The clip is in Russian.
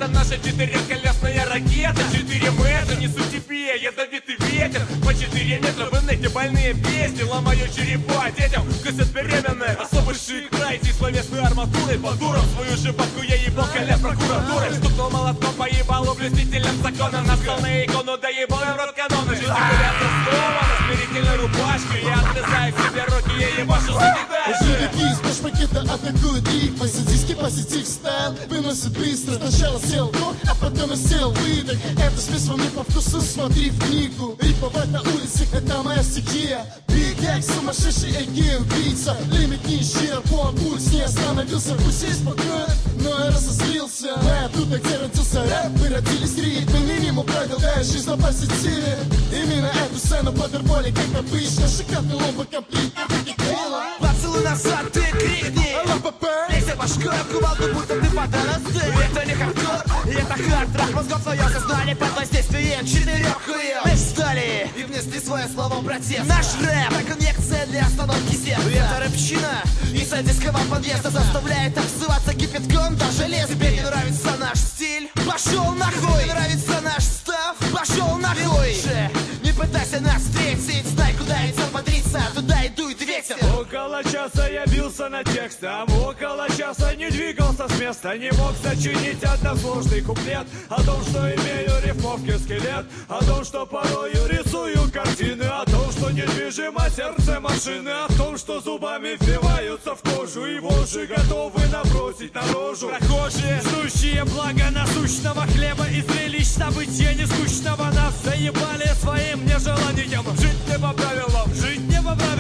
Это наша четырехколесная ракета. 4 метра, несу тебе ядовитый ветер. По 4 метра в инете больные песни. Ломаю черепа детям, косят беременные. Особый шик, пройти словесной арматурой. По дурам свою шибатку я ебал коля прокуратурой. Стукнул молотком по ебалу блюстителям закона. Настал на икону, да ебал я в рот каноны. Жестикуляция слова на смирительной рубашке. Я отрезаю себе руки, я ебашу за Жулики из башпакета атакуют их. Позитивский позитив стайл выносит быстро. Сначала сел вдох, а потом и сел выдох. Это смесь вам не по вкусу, смотри в книгу. Риповать на улице, это моя стихия. Big X, сумасшедший эгей, убийца. Лимит не исчерпан, пульс не остановился. Пусть есть спокоен, но я разозлился. Мы оттуда, где родился рэп, мы родились ритмы. Минимум правил, да, жизнь на позитиве. Именно эту сцену подербали, как обычно. Шикарный ломбо комплит, как текила. Поцелуй назад, ты крикни. Лезь башкой в кувалду, будто ты подоросты. Это не хардкор, это хард-рак. Мозгов твое сознание под воздействием 4 хуев. Мы встали и внесли свое слово протест. Наш рэп, это конъекция для остановки сердца. Это рэпчина из садистского подъезда заставляет обзываться кипятком даже лес. Тебе не нравится наш стиль? Пошел нахуй! Не нравится наш став? Пошел нахуй! Лучше не пытайся нас встретить. Знай, куда идет бодриться, туда и дует ветер. Около часа я бился над текстом. Около часа не двигался с места. Не мог сочинить односложный куплет о том, что имею рифмовки скелет. О том, что порою рисую картины. О том, что недвижимо сердце машины. О том, что зубами впиваются в кожу. И вожжи готовы набросить на рожу. прохожие, Сущие благо насущного хлеба и зрелищно бытия нескучного. Нас заебали своим нежеланием. жить не по правилам. Жить не по правилам.